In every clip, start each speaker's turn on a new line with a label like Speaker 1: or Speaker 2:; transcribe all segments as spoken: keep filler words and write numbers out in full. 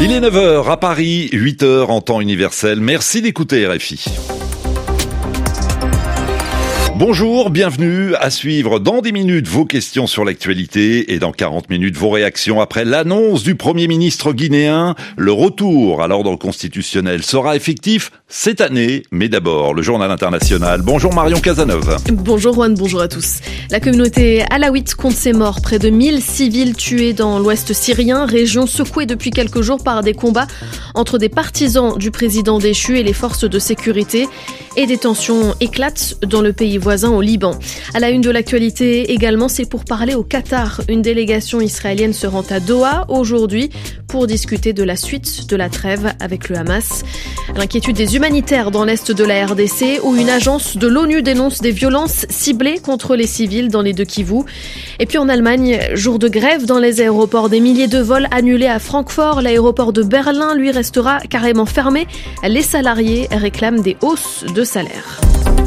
Speaker 1: Il est neuf heures à Paris, huit heures en temps universel. Merci d'écouter R F I. Bonjour, bienvenue à suivre dans dix minutes vos questions sur l'actualité et dans quarante minutes vos réactions après l'annonce du Premier ministre guinéen. Le retour à l'ordre constitutionnel sera effectif cette année, mais d'abord le journal international. Bonjour Marion Cazeneuve.
Speaker 2: Bonjour Juan, bonjour à tous. La communauté alaouite compte ses morts, près de mille civils tués dans l'ouest syrien, région secouée depuis quelques jours par des combats entre des partisans du président déchu et les forces de sécurité. Et des tensions éclatent dans le pays voisin au Liban. À la une de l'actualité également, c'est pour parler au Qatar. Une délégation israélienne se rend à Doha aujourd'hui pour discuter de la suite de la trêve avec le Hamas. L'inquiétude des humanitaires dans l'est de la R D C où une agence de l'ONU dénonce des violences ciblées contre les civils dans les deux Kivu. Et puis en Allemagne, jour de grève dans les aéroports, des milliers de vols annulés à Francfort. L'aéroport de Berlin, lui, restera carrément fermé. Les salariés réclament des hausses de salaire.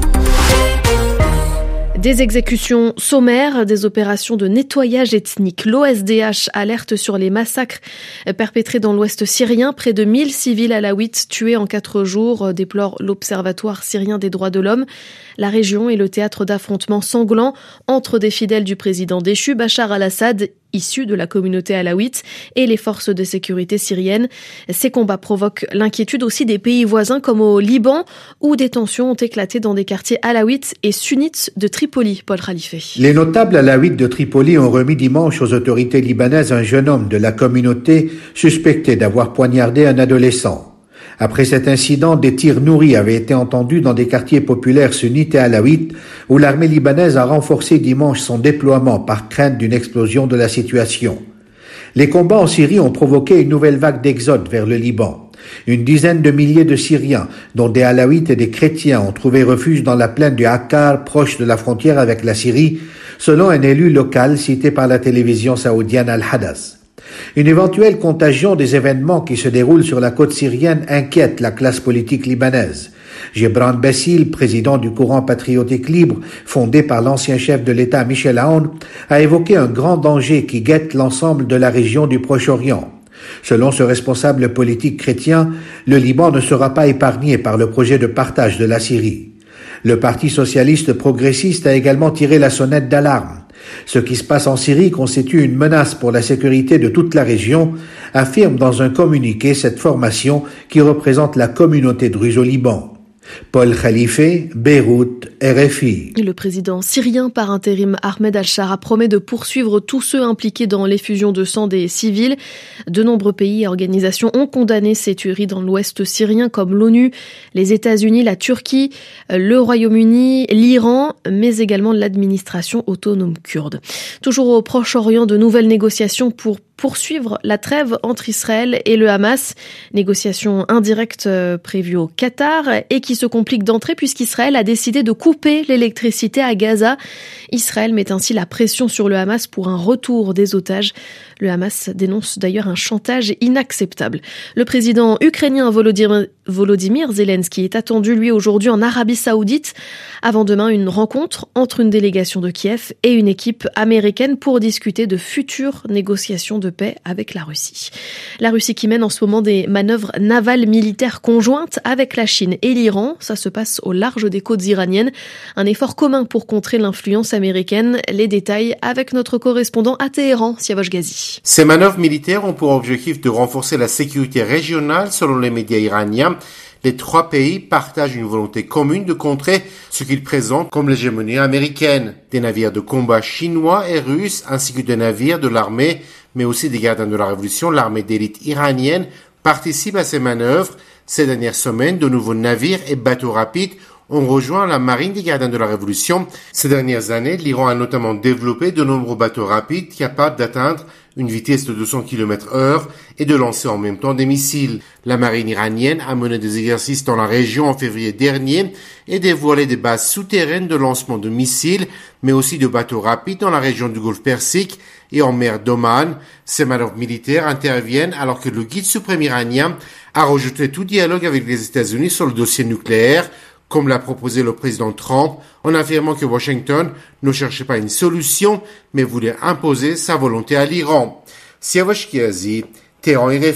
Speaker 2: Des exécutions sommaires, des opérations de nettoyage ethnique. L'O S D H alerte sur les massacres perpétrés dans l'ouest syrien. Près de mille civils alaouites tués en quatre jours, déplore l'Observatoire syrien des droits de l'homme. La région est le théâtre d'affrontements sanglants entre des fidèles du président déchu, Bachar al-Assad, issus de la communauté alaouite, et les forces de sécurité syriennes. Ces combats provoquent l'inquiétude aussi des pays voisins comme au Liban, où des tensions ont éclaté dans des quartiers alaouites et sunnites de Tripoli. Paul Khalife.
Speaker 3: Les notables alaouites de Tripoli ont remis dimanche aux autorités libanaises un jeune homme de la communauté suspecté d'avoir poignardé un adolescent. Après cet incident, des tirs nourris avaient été entendus dans des quartiers populaires sunnites et alaouites où l'armée libanaise a renforcé dimanche son déploiement par crainte d'une explosion de la situation. Les combats en Syrie ont provoqué une nouvelle vague d'exode vers le Liban. Une dizaine de milliers de Syriens, dont des alaouites et des chrétiens, ont trouvé refuge dans la plaine du Akkar, proche de la frontière avec la Syrie, selon un élu local cité par la télévision saoudienne Al-Hadath. Une éventuelle contagion des événements qui se déroulent sur la côte syrienne inquiète la classe politique libanaise. Gebran Bessil, président du courant patriotique libre, fondé par l'ancien chef de l'État Michel Aoun, a évoqué un grand danger qui guette l'ensemble de la région du Proche-Orient. Selon ce responsable politique chrétien, le Liban ne sera pas épargné par le projet de partage de la Syrie. Le Parti socialiste progressiste a également tiré la sonnette d'alarme. Ce qui se passe en Syrie constitue une menace pour la sécurité de toute la région, affirme dans un communiqué cette formation qui représente la communauté druze au Liban. Paul Khalife, Beyrouth, R F I.
Speaker 2: Le président syrien par intérim Ahmed al-Shara promet de poursuivre tous ceux impliqués dans l'effusion de sang des civils. De nombreux pays et organisations ont condamné ces tueries dans l'ouest syrien comme l'ONU, les États-Unis, la Turquie, le Royaume-Uni, l'Iran, mais également l'administration autonome kurde. Toujours au Proche-Orient, de nouvelles négociations pour poursuivre la trêve entre Israël et le Hamas. Négociations indirectes prévues au Qatar et qui se compliquent d'entrée puisqu'Israël a décidé de couper l'électricité à Gaza. Israël met ainsi la pression sur le Hamas pour un retour des otages. Le Hamas dénonce d'ailleurs un chantage inacceptable. Le président ukrainien Volodymyr, Volodymyr Zelensky est attendu lui aujourd'hui en Arabie Saoudite. Avant demain, une rencontre entre une délégation de Kiev et une équipe américaine pour discuter de futures négociations de paix avec la Russie. La Russie qui mène en ce moment des manœuvres navales militaires conjointes avec la Chine et l'Iran. Ça se passe au large des côtes iraniennes. Un effort commun pour contrer l'influence américaine. Les détails avec notre correspondant à Téhéran, Siavash Ghazi.
Speaker 4: Ces manœuvres militaires ont pour objectif de renforcer la sécurité régionale selon les médias iraniens. Les trois pays partagent une volonté commune de contrer ce qu'ils présentent comme l'hégémonie américaine. Des navires de combat chinois et russes ainsi que des navires de l'armée, mais aussi des gardiens de la révolution, l'armée d'élite iranienne, participent à ces manœuvres. Ces dernières semaines, de nouveaux navires et bateaux rapides ont rejoint la marine des gardiens de la révolution. Ces dernières années, l'Iran a notamment développé de nombreux bateaux rapides capables d'atteindre une vitesse de deux cents kilomètres heure et de lancer en même temps des missiles. La marine iranienne a mené des exercices dans la région en février dernier et dévoilé des bases souterraines de lancement de missiles, mais aussi de bateaux rapides dans la région du Golfe Persique et en mer d'Oman. Ces manœuvres militaires interviennent alors que le guide suprême iranien a rejeté tout dialogue avec les États-Unis sur le dossier nucléaire, comme l'a proposé le président Trump, en affirmant que Washington ne cherchait pas une solution, mais voulait imposer sa volonté à l'Iran. Siavash Ghazi, Téhéran R F I.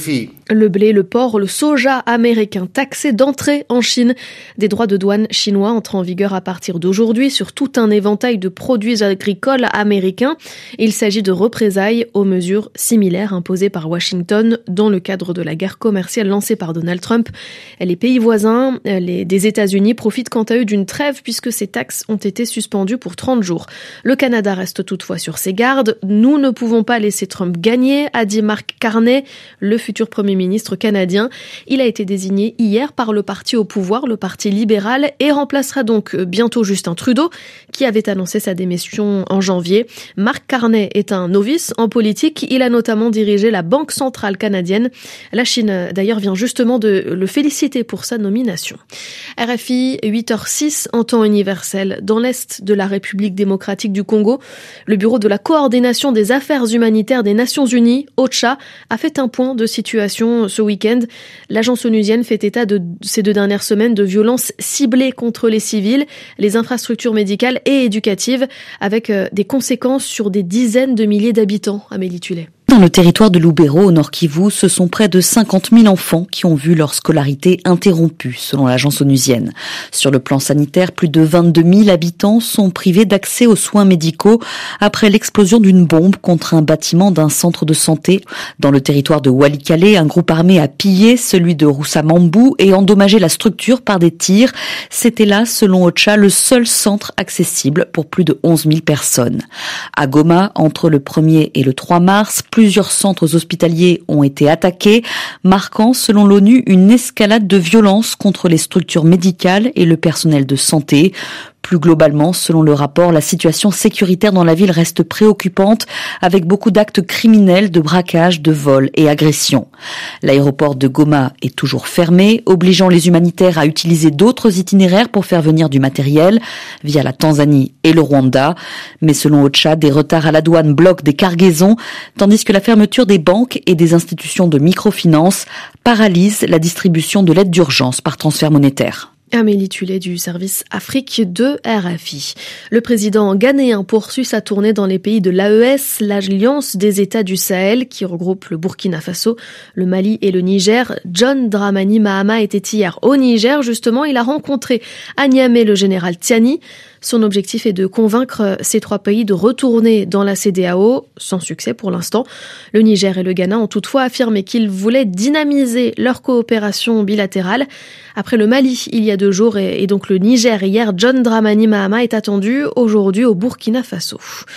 Speaker 2: Le blé, le porc, le soja américain taxé d'entrée en Chine. Des droits de douane chinois entrent en vigueur à partir d'aujourd'hui sur tout un éventail de produits agricoles américains. Il s'agit de représailles aux mesures similaires imposées par Washington dans le cadre de la guerre commerciale lancée par Donald Trump. Les pays voisins les, des États-Unis profitent quant à eux d'une trêve puisque ces taxes ont été suspendues pour trente jours. Le Canada reste toutefois sur ses gardes. Nous ne pouvons pas laisser Trump gagner, a dit Mark Carney, le futur premier ministre canadien. Il a été désigné hier par le parti au pouvoir, le Parti libéral, et remplacera donc bientôt Justin Trudeau, qui avait annoncé sa démission en janvier. Mark Carney est un novice en politique. Il a notamment dirigé la Banque centrale canadienne. La Chine, d'ailleurs, vient justement de le féliciter pour sa nomination. R F I, huit heures six en temps universel. Dans l'est de la République démocratique du Congo, le Bureau de la coordination des affaires humanitaires des Nations Unies, OCHA, a fait un point de situation ce week-end. L'agence onusienne fait état de ces deux dernières semaines de violences ciblées contre les civils, les infrastructures médicales et éducatives, avec des conséquences sur des dizaines de milliers d'habitants. Amélie Tullet.
Speaker 5: Dans le territoire de Lubero, au Nord Kivu, ce sont près de cinquante mille enfants qui ont vu leur scolarité interrompue, selon l'agence onusienne. Sur le plan sanitaire, plus de vingt-deux mille habitants sont privés d'accès aux soins médicaux après l'explosion d'une bombe contre un bâtiment d'un centre de santé. Dans le territoire de Walikale, un groupe armé a pillé celui de Roussamambu et endommagé la structure par des tirs. C'était là, selon OCHA, le seul centre accessible pour plus de onze mille personnes. À Goma, entre le premier et le trois mars, plus Plusieurs centres hospitaliers ont été attaqués, marquant, selon l'ONU, une escalade de violence contre les structures médicales et le personnel de santé. Plus globalement, selon le rapport, la situation sécuritaire dans la ville reste préoccupante, avec beaucoup d'actes criminels de braquage, de vol et agressions. L'aéroport de Goma est toujours fermé, obligeant les humanitaires à utiliser d'autres itinéraires pour faire venir du matériel, via la Tanzanie et le Rwanda. Mais selon OCHA, des retards à la douane bloquent des cargaisons, tandis que la fermeture des banques et des institutions de microfinance paralyse la distribution de l'aide d'urgence par transfert monétaire.
Speaker 2: Amélie Tullet du service Afrique de R F I. Le président ghanéen poursuit sa tournée dans les pays de l'A E S, l'Alliance des États du Sahel, qui regroupe le Burkina Faso, le Mali et le Niger. John Dramani Mahama était hier au Niger. Justement, il a rencontré à Niamey le général Tiani. Son objectif est de convaincre ces trois pays de retourner dans la C E D E A O, sans succès pour l'instant. Le Niger et le Ghana ont toutefois affirmé qu'ils voulaient dynamiser leur coopération bilatérale. Après le Mali, il y a deux jours, et donc le Niger hier, John Dramani Mahama est attendu aujourd'hui au Burkina Faso.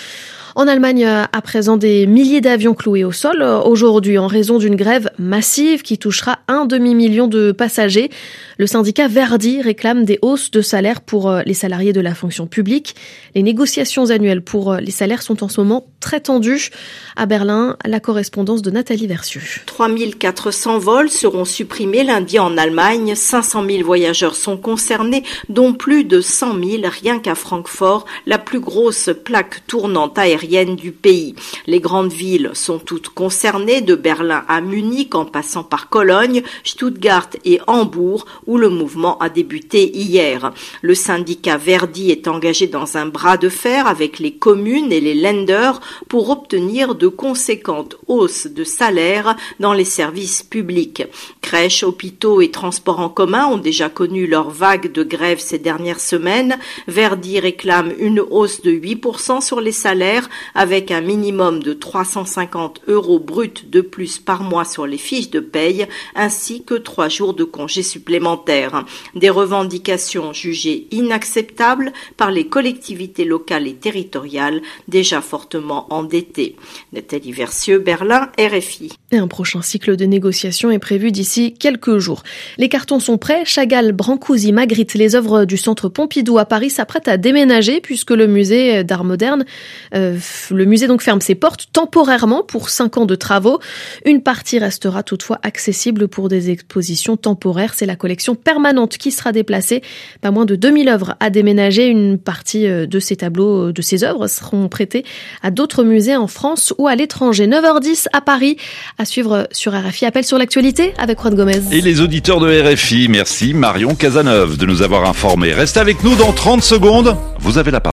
Speaker 2: En Allemagne, à présent, des milliers d'avions cloués au sol aujourd'hui en raison d'une grève massive qui touchera un demi-million de passagers. Le syndicat Verdi réclame des hausses de salaire pour les salariés de la fonction publique. Les négociations annuelles pour les salaires sont en ce moment très tendues. À Berlin, la correspondance de Nathalie Versieux.
Speaker 6: trois mille quatre cents vols seront supprimés lundi en Allemagne. cinq cent mille voyageurs sont concernés, dont plus de cent mille rien qu'à Francfort, la plus grosse plaque tournante aérienne du pays. Les grandes villes sont toutes concernées, de Berlin à Munich en passant par Cologne, Stuttgart et Hambourg, où le mouvement a débuté hier. Le syndicat Verdi est engagé dans un bras de fer avec les communes et les Länder pour obtenir de conséquentes hausses de salaire dans les services publics. Crèches, hôpitaux et transports en commun ont déjà connu leur vague de grève ces dernières semaines. Verdi réclame une hausse de huit pour cent sur les salaires avec un minimum de trois cent cinquante euros bruts de plus par mois sur les fiches de paye ainsi que trois jours de congés supplémentaires. Des revendications jugées inacceptables par les collectivités locales et territoriales déjà fortement endettées. Nathalie Versieux, Berlin, R F I.
Speaker 2: Et un prochain cycle de négociations est prévu d'ici quelques jours. Les cartons sont prêts. Chagall, Brancusi, Magritte, les œuvres du Centre Pompidou à Paris s'apprêtent à déménager puisque le musée d'art moderne, euh, le musée donc ferme ses portes temporairement pour cinq ans de travaux. Une partie restera toutefois accessible pour des expositions temporaires. C'est la collection permanente qui sera déplacée. Pas moins de deux mille œuvres à déménager. Une partie de ces tableaux, de ces œuvres seront prêtés à d'autres musées en France ou à l'étranger. neuf heures dix à Paris. À suivre sur R F I. Appel sur l'actualité avec Juan Gomez.
Speaker 1: Et les auditeurs de R F I, merci Marion Cazeneuve de nous avoir informés. Restez avec nous dans trente secondes. Vous avez la parole.